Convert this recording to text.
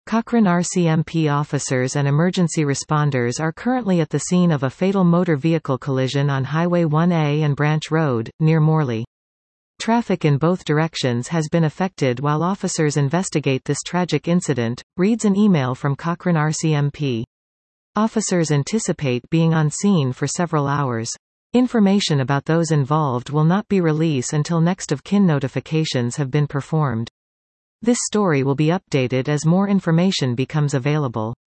Cochrane RCMP officers and emergency responders are currently at the scene of a fatal motor vehicle collision on Highway 1A and Branch Road, near Morley. Traffic in both directions has been affected while officers investigate this tragic incident, reads an email from Cochrane RCMP. Officers anticipate being on scene for several hours. Information about those involved will not be released until next of kin notifications have been performed. This story will be updated as more information becomes available.